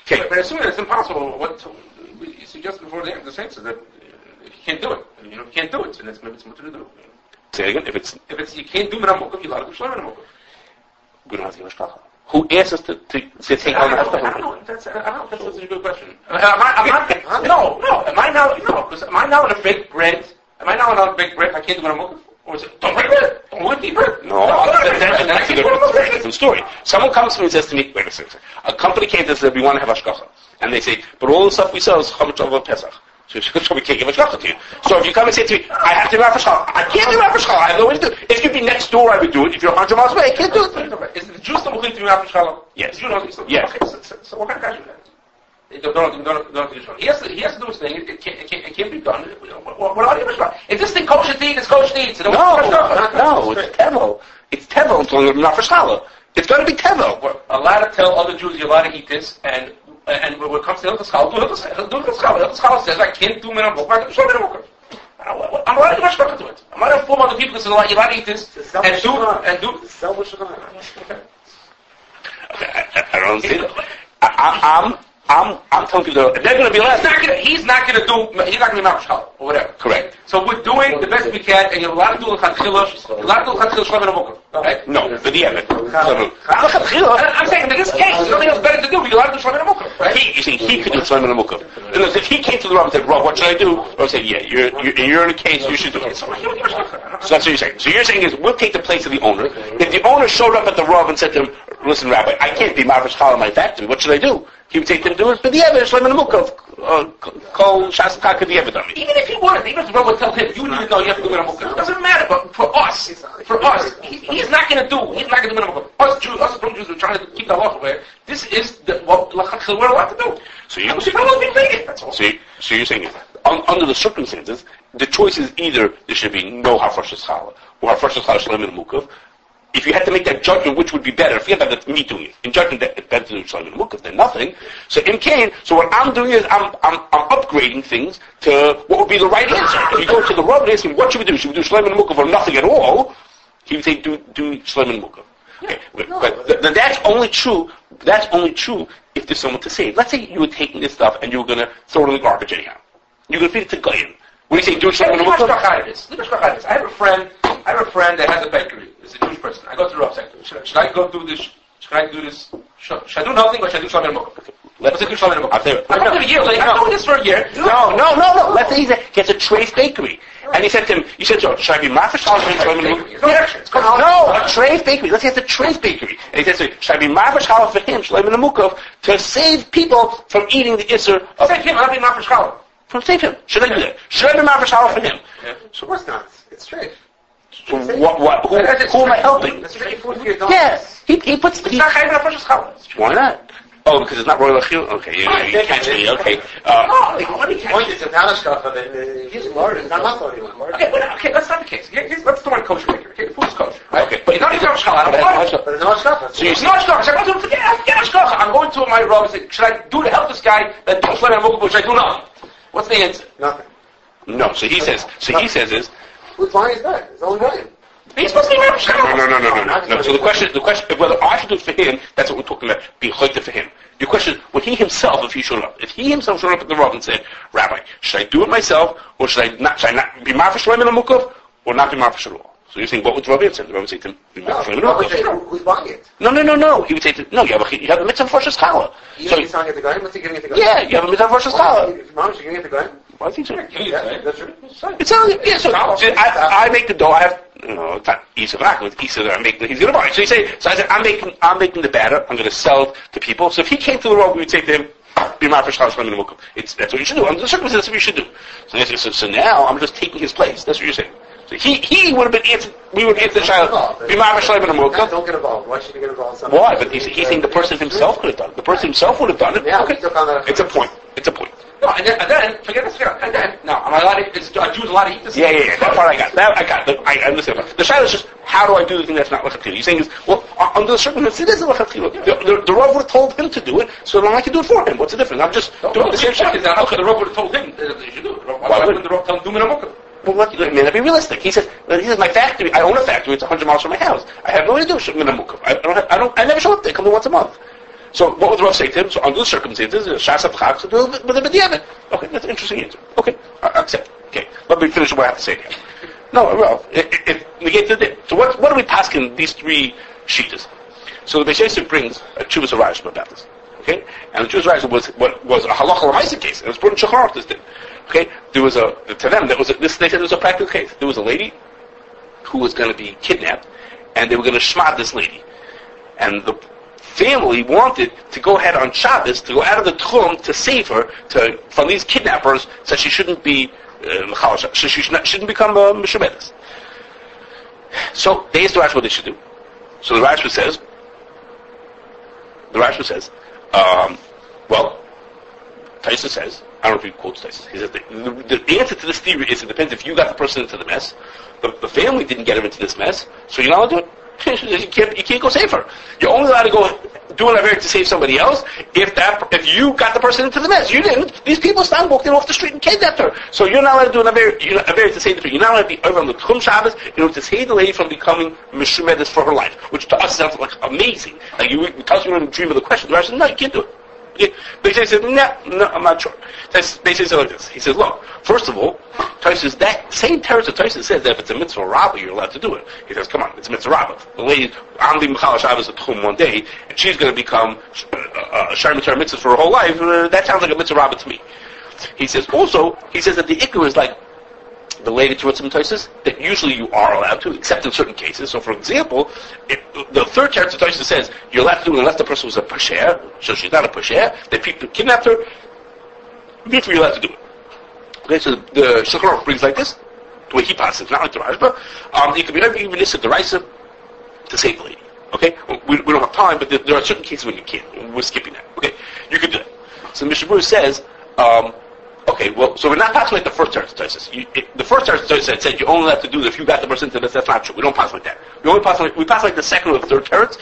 Okay. But assuming it's impossible, what you suggested before the, the Saints is that if you can't do it, you know, if you can't do it, then it's maybe it's much to do. Say it again. If it's if it's you can't do Minam Mukaf, you got to do Shloim Minam Mukaf. we don't have to give a shkacha. Who asked us to, to, to take on the I don't haftarah? know. That's, I don't know. That's, that's a good question. Am I, am I, no, no. Am I now? No. Because am I now in a big bread? Am I now in a big bread? I can't do Minam Mukaf. Or is it, don't break bread. Don't look deeper. No, that, that, that's a good, very different story. Someone comes to me and says to me, wait a second, a company came and said, we want to have ashkacha. And they say, but all the stuff we sell is chametz over Pesach. So, so we can't give ashkacha to you. So if you come and say to me, I have to do ashkacha, I can't do ashkacha, I have no way to do it. If you'd be next door, I would do it. If you're one hundred miles away, I can't do it. Is the Jews still willing to do ashkacha? Yes. You know, so, Yes. Okay, so, so, so what kind of guy is that? Don't, don't, don't, don't, don't, he has to, he has to do his thing. It, it, can't, it, can't, it can't be done. What, what, what are you about? If this thing kosher to eat, it's kosher to eat. So No, no, it's tevel. It's tevel until you're not for challah. It's going to be tevel. We're allowed to tell other Jews you're allowed to eat this, and and when it comes to Hilchos Challah, do Hilchos Challah. Do Hilchos Challah. Hilchos Challah says I can't do Minam Mukaf. I can show Minam Mukaf. I'm allowed to give a to it. I'm allowed to inform other people because you're allowed to eat this and do and do. Okay, I, I, I don't see that. I, I, I'm, I'm, I'm telling you, they're going to be allowed. He's not gonna. He's not gonna do. He's not gonna be Mamash Challah or whatever. Correct. So we're doing the best we can, and you're allowed to do L'Chatchila. You're allowed to do L'Chatchila Shloim Minam Mukaf. Right? No, for the Emet. I'm saying in this case, there's nothing else better to do. You're allowed to do Shloim Minam Mukaf. Right? He, you see, he could do Shloim Minam Mukaf. In other words, if he came to the Rav and said, Rav, what should I do? Rav would say, yeah, you're, you're, you're in a case, you should do it. So that's what you're saying. So you're saying is, we'll take the place of the owner. If the owner showed up at the Rav and said to him, listen, Rabbi, I can't be Mavrish Challah in my factory. What should I do? He would say to him, do it for the Emet, Shloim Minam Mukaf. Call Shas Taka the Emet on me. Even if he wanted, even if the Rav would tell him, you need to know you have to do Minam Mukaf. It doesn't matter, but for us, for us, he, he's not going to do, he's not going to do Minam Mukaf. Us Jews, us from Jews, are trying to keep the law away. This is the, what L'Chatchila we're allowed to do. So you, so not allowed to be that's all. See, so you're saying, un, under the circumstances, the choice is either there should be no Hafrashas Challah, or Hafrashas Challah Shloim Minam Mukaf. If you had to make that judgment, which would be better, forget about that, me doing it. In judgment, that it's better to do Shloim Minam Mukaf than nothing. So in Cain, so what I'm doing is I'm, I'm, I'm upgrading things to what would be the right answer. If you go to the Rav and ask him, what should we do? Should we do Shloim Minam Mukaf or nothing at all? He would say, do, do Shloim Minam Mukaf. Okay, but, but th- th- that's only true, that's only true if there's someone to save. Let's say you were taking this stuff and you were going to throw it in the garbage anyhow. You're going to feed it to Goyim. What do you say, do Shloim Minam Mukaf? I have a friend, I have a friend that has a bakery. It's a Jewish person. I go to the Rav sector. Should, should I go do this? Should I do this? Should, should I do nothing or should I do Shloim Minam Mukaf? Let's do Shloim Minam Mukaf. I'm doing a year later. I'm doing this for a year. No, no, no, no. Let's say he's a, he has a Trace bakery. And he said to him, you said, Joe, should I be Mafish Challah for him? No, a Trace bakery. Let's say it's a Trace bakery. And he says to me, should I be Mafish Challah for him, Shloim Minam Mukaf, to save people from eating the Isser of... Save him, I'll be Mafish Challah. From save him. Should I do that? Should I be Mafish Challah for him? Of course not. It's Trace. What, what, who, who am I helping? Yeah, he, he puts... It's He, not Chayim Nafash's Challah. why not? Oh, because it's not Royal Achil? Okay, you, you catch me, okay. Uh, Oh, what do you Point is, it's not a shkacha, then he's Lord. It's not my fault anymore. Okay, well, okay, that's not the case. Here- here's- Let's do one kosher bakery. Okay, the food's kosher. Right? Okay. But he's not even Nafash's Challah. I don't want it. But it's not a shkacha. So you It's not shkacha. I'm going to forget, forget shkacha. I'm going to my Rav and say, should I do to help this guy that do Shloim Minam Mukaf or should I do nothing? What's the answer? Nothing. no, so he says, so he says is, Whose buying is that? It's only buying. He's supposed to be Nafash's Challah. No, no, no, no, no, no. So the question, the question, whether I should do it for him, that's what we're talking about, be choyte for him. Your question is, would he himself, if he showed up, if he himself showed up at the Rav and said, Rabbi, should I do it myself, or should I not, should I not be Mafish Shloim Minam Mukaf, or not be Mafish at all? So you're saying, what would the Rav answer? The Rav would say to him, be Mafish Shloim No, Minam but say, Mukaf. who's buying it? No, no, no, no. He would say, to, no, you have a, you have a mitzvah for Challah. You So, he's selling it to Goyim? What's he giving it to Goyim? yeah, you have a mitzvah for Challah. Mom, she's giving it to Goyim? I think so. Yeah, that's true. It's not, yeah, so I, I make the dough, I have, you know, it's not Isa Vrak, it's Isa that I make, he's going to buy it. So you say, so I said, I'm making, I'm making the batter, I'm going to sell it to people. So if he came to the Rav, we would say to him, be my first house, it's, that's what you should do. Under the circumstances, that's what you should do. So, he says, so, so now I'm just taking his place. That's what you're saying. So he, he would have been answered, we would answer the child, be my first house, Don't get involved. Why should you get involved? in something? Why? But he's, he's saying the person himself could have done it. The person himself would have done it. Yeah, Okay. he took on that. It's a point. It's a point. No, and then, and then forget this, forget it. And then, no, am I allowed to, is uh, Jews allowed to eat this? Yeah, yeah, yeah. That part I got. That I got. I I understand. The shadow is just, how do I do the thing that's not lechatchila? You're saying is, well, uh, under the circumstances, it is a lechatchila. The, the, the Rav would have told him to do it, so then I can do it for him. What's the difference? I'm just No, doing no, the same point shit. is that how could the Rav would have told him that he should do it? Why, Why why would- wouldn't the Rav tell him do Minam Mukaf? Well, what, it may not be realistic. He says, well, he says, my factory, I own a factory, it's one hundred miles from my house. I have no way to do Minam Mukaf. I don't have, I don't, I never show up there, come in once a month. So what would the Rav say to him? So under the circumstances, Shas Abchak, so do it with a B'diavad. Okay, that's an interesting answer. Okay, I accept. Okay, let me finish what I have to say here. No, well, it, it, it negates the din. So what, what do we pass in these three shitas? So the Beis Yosef brings a Chuvas Rashba about this. Okay, and the Chuvas Rashba was what was a halacha l'maisa case, and it was brought in Shachar this din. Okay, there was a to them that was a, this. They said it was a practical case. There was a lady who was going to be kidnapped, and they were going to shmad this lady, and the family wanted to go ahead on Shabbos to go out of the tchum to save her to from these kidnappers, so she shouldn't be uh, she, she shouldn't, shouldn't become a uh, mishabedes. So they asked the Rashba what they should do. So the Rashba says, the Rashba says, um, well, Taisa says, I don't know if he quotes Taisa. He says the, the, the answer to this theory is it depends if you got the person into the mess. The, the family didn't get him into this mess, so you're not allowed to do it. You can't, you can't go save her. You're only allowed to go do an aver to save somebody else if that if you got the person into the mess. You didn't. These people stand walked in off the street and kidnapped her. So you're not allowed to do an aver, you're not aver to save the person. You're not allowed to be over on the Tchum Shabbos in order to save the lady from becoming mishumedes for her life, which to us sounds like amazing. Like you, because you were in the dream of the question. The Rashi said, no, you can't do it. Okay. They said, no, no, I'm not sure. They say like this. He says, look, first of all, Taisa says that same teretz of Taisa says that if it's a mitzvah rabbah, you're allowed to do it. He says, come on, it's a mitzvah rabbah. The lady, Amli Michal Shabbos at Tchum one day, and she's going to become a Shari Mitzvah mitzvah for her whole life. Uh, that sounds like a mitzvah rabbah to me. He says, also, he says that the ikkur is like the lady towards some Taisas that usually you are allowed to, except in certain cases. So, for example, if the third teretz of Taisa says you're allowed to do it unless the person was a pasher, so she's not a pasher, that people kidnapped her, therefore you're allowed to do it. Okay, so the Shulchan Aruch brings like this, the way he passes, not like the Rashba. Um, it could be even listed the Raisa to save the lady. Okay, we, we don't have time, but there, there are certain cases when you can't. We're skipping that. Okay, you could do that. So Mishnah Berurah says, um, okay, well, so we're not passing like the first teretz of Taisa. The first teretz of Taisa said you only have to do it if you got the person to this. That's not true. We don't pass like that. We only pass like we pass like the second or the third teretz.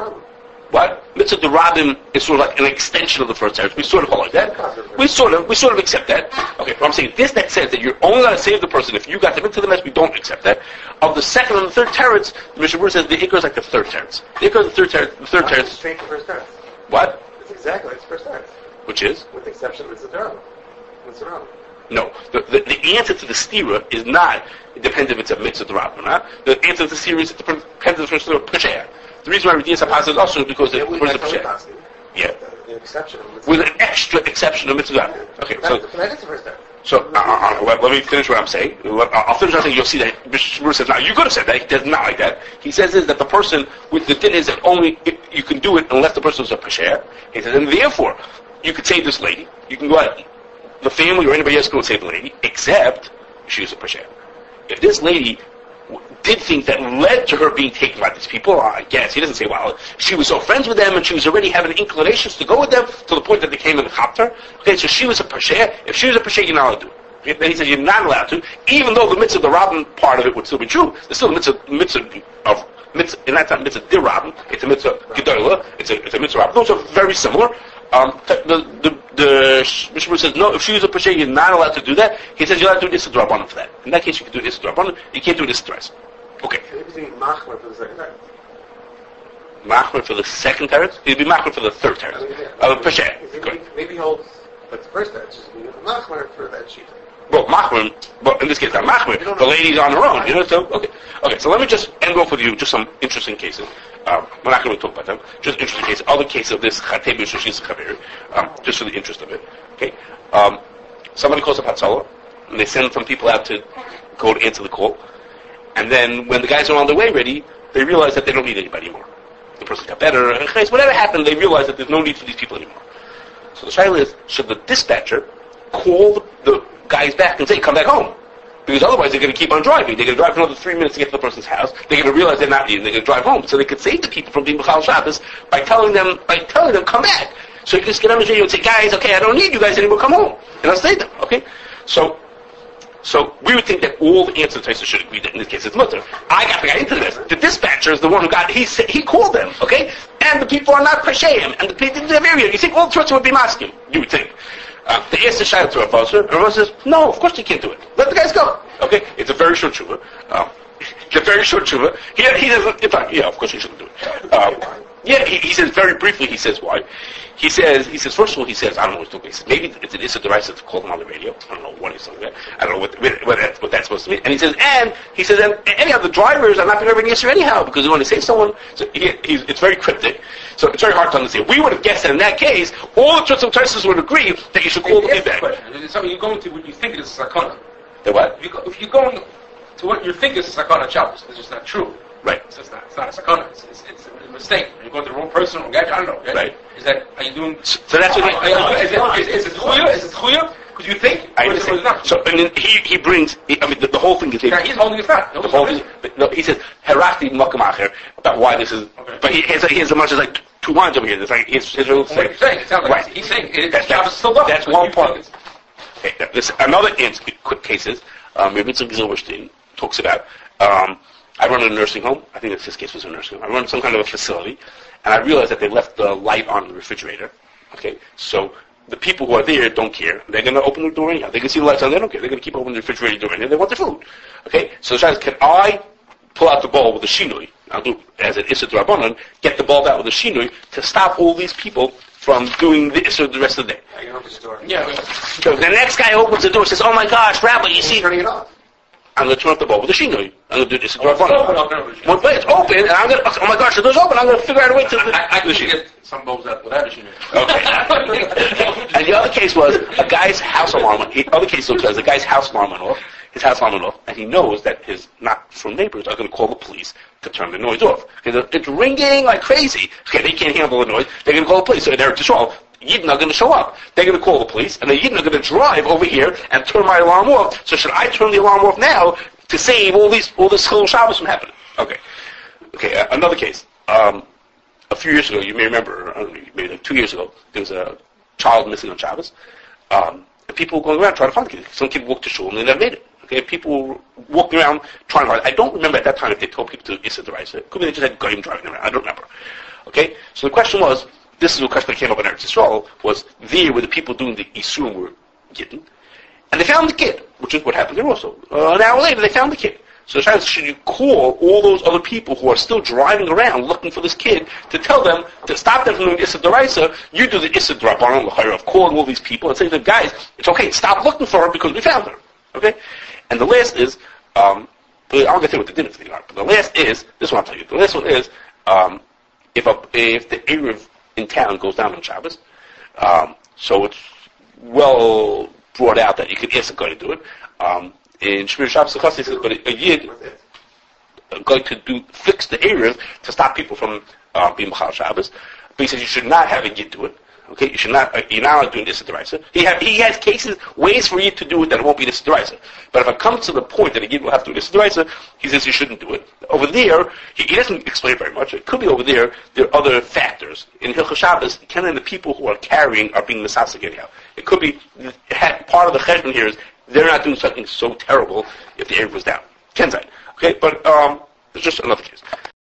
What? Mitzvah Derabim is sort of like an extension of the first teretz. We sort of hold like that. We sort of, we sort of accept that. Okay, but I'm saying this that says that you're only going to save the person if you got them into the mess. We don't accept that. Of the second and the third teretz, the Mishnah Berurah says the ikar is like the third teretz. The ikar is the third teretz. The third teretz. Straight to first teretz. What? It's exactly it's first teretz. Which is? With the exception of Mitzvah Derabim. Mitzvah Derabim. No, the, the, the answer to the stira is not, it depends if it's a mitzvah derabim or not. The answer to the stira is it depends if it's a pesher. The reason why we did Sapasa is also because yeah, the person is a pesher. Yeah. The, the exception of mitzvah. With an extra exception of mitzvah derabim. Okay, so. That is the first time. So, uh, uh, let, let me finish what I'm saying. I'll finish what I'm saying. You'll see that Bishmur says, now, you could have said that. He does not like that. He says is that the person, with the din is that only, if you can do it unless the person is a pesher. He says, and therefore, you could save this lady. You can go out. The family or anybody else can save the lady, except she was a pesher. If this lady w- did things that led to her being taken by these people, I guess, he doesn't say, well, she was so friends with them and she was already having inclinations to go with them to the point that they came in the chapter. Okay, so she was a pesher. If she was a pesher, you're not allowed to do it. Okay? Then he says you're not allowed to, even though the mitzvah, the Rabban part of it would still be true. There's still a mitzvah, mitzvah of, mitzvah, in that time, mitzvah dir Rabban. It's a mitzvah gedola. It's a, it's a mitzvah Rabban. Those are very similar. Um, the the the Mishnah says no. If she was a pesher, you're not allowed to do that. He says you're allowed to do Issa D'Rabbanan for that. In that case, you can do Issa D'Rabbanan. You can't do Issa D'Rabbanan. Okay. Maybe he's machmer for the second teretz. Machmer for the second teretz. He'd be machmer for the third teretz. Uh, pesher. Maybe he holds, but the first teretz is machmer for that sheet. Well, machmer, but in this case, not machmer. The lady's on her own. You know, so okay, okay. So let me just end off with you just some interesting cases. Um, we're not going to talk about them. Just interesting cases. Other cases of this chatei b'shishis chavir, um, just for the interest of it. Okay. Um, somebody calls up Hatzalah, and they send some people out to go to answer the call. And then when the guys are on their way ready, they realize that they don't need anybody anymore. The person got better. Whatever happened, they realize that there's no need for these people anymore. So the shaila is: should the dispatcher call the, the guys back and say, "Come back home"? Because otherwise they're going to keep on driving. They're going to drive for another three minutes to get to the person's house. They're going to realize they're not needed. They're going to drive home. So they could save the people from being B'chal Shabbos by telling them, by telling them, come back. So you can just get on the radio and say, guys, okay, I don't need you guys anymore. Come home. And I'll save them. Okay? So, so we would think that all the answer to Taisa should agree that in this case it's mutter. I got the guy into this. The dispatcher is the one who got, he said, he called them. Okay? And the people are not Pesheim. And the people in the area. You think all the churches would be masking. You would think. Uh, they asked the Shayla to Rav Osir, and Rav says, no, of course you can't do it. Let the guys go. Okay? It's a very short tshuva. Um, it's a very short tshuva. He, he doesn't, in fact, yeah, of course you shouldn't do it. Um, Yeah, he, he says very briefly. He says why. He says he says first of all he says I don't know what he says maybe it's an Issa D'Oraisa to call him on the radio. I don't know what he's saying. I don't know what what, that's, what that's supposed to mean. And he says and he says and any of the drivers are not going to have an Issa anyhow because when they say someone, so he, he's, it's very cryptic. So it's very hard to understand. We would have guessed that in that case all the Tzim Taisus would agree that you should call the feedback. So you're going to what you think is sakana. The what? If, you go, if you're going to what you think is a sakana Shabbos, it's just not true. Right. It's just not. It's not a sakana. It's, it's, it's a mistake. You're going to the wrong person, wrong guy. I don't know. Right? Right. Is that? Are you doing? So, so that's what. Are, are you, is, it, is, is it chuya? Is it chuya? Because you think. I or is it understand. not? So and then he he brings. He, I mean the, the whole thing is. Yeah, he's holding his not. The whole thing. But no, he says herachti makamacher about why this is. Okay. But he has he has as much as like two lines over here. It's like his his real What are you saying? It sounds like right. he's saying it, That's, Shabbos that's, still up. that's one part. Okay, this another answer, quick cases. Um, Rabbi Yitzchak Zilberstein talks about. Um, I run a nursing home. I think his case was a nursing home. I run some kind of a facility, and I realized that they left the light on the refrigerator. Okay, so the people who are there don't care. They're going to open the door anyhow. They can see the lights on. They don't care. They're going to keep opening the refrigerator door anyhow. They want their food. Okay, so the child says, can I pull out the bulb with the shinui? I'll do as an Issa D'Rabbanan, get the bulb out with the shinui to stop all these people from doing the Issa the rest of the day. I can open the door. Yeah. So the next guy opens the door and says, oh my gosh, Rabbi, you see, Turning it off. I'm going to turn up the bulb with the shinui. I'm going to do this. Oh, it's open, I'll turn it with the Well, it's open, and I'm going to, oh my gosh, the door's open, I'm going to figure out a way to the, I, I the can shinui. get some bulbs out without a shinui. Okay. And the other case was a guy's house alarm. The other case was a guy's house alarm went off. His house alarm went off, and he knows that his not from neighbors are going to call the police to turn the noise off. Okay, it's ringing like crazy. Okay, they can't handle the noise. They're going to call the police. So they're Yisrael. Yidden are going to show up. They're going to call the police, and the Yidden are going to drive over here and turn my alarm off. So should I turn the alarm off now to save all these all this Chilul Shabbos from happening? Okay. Okay. Uh, another case. Um, a few years ago, you may remember, I don't know, maybe like two years ago, there was a child missing on Shabbos. Um, and people were going around trying to find the kid. Some kid walked to shul and they never made it. Okay, people were walking around trying hard. I don't remember at that time if they told people to Issa D'Oraisa. It could be they just had goyim driving around. I don't remember. Okay, so the question was, this is a question that came up in Eretz Yisrael, was there where the people doing the Isurim were getting, and they found the kid, which is what happened there also. Uh, an hour later, they found the kid. So the child, should you call all those other people who are still driving around looking for this kid to tell them, to stop them from doing Issa D'Oraisa, you do the Issa D'Rabbanan, l'chayra, of calling all these people and saying to them, guys, it's okay, stop looking for her because we found her. Okay? And the last is, um, I'll get to what the dinner thing are, but the last is, this one I'll tell you, the last one is, um, if a, if the Erev in town goes down on Shabbos, um, so it's well brought out that you can ask a guy to do it, um, in Shmir Shabbos, he says, but a, a Yid, a guy to do, fix the Erev to stop people from uh, being Machal Shabbos, but he says you should not have a Yid do it. Okay, you should not. Uh, you're not doing this at D'Oraisa. He have he has cases, ways for you to do it that it won't be this D'Oraisa. But if it comes to the point that a Yid will have to do this D'Oraisa, he says you shouldn't do it. Over there, he, he doesn't explain very much. It could be over there. There are other factors in Hilchos Shabbos. Can the people who are carrying are being misasik anyhow? It could be part of the cheshbon here is they're not doing something so terrible if the Erev was down. Kenzai. Okay, but um, it's just another case.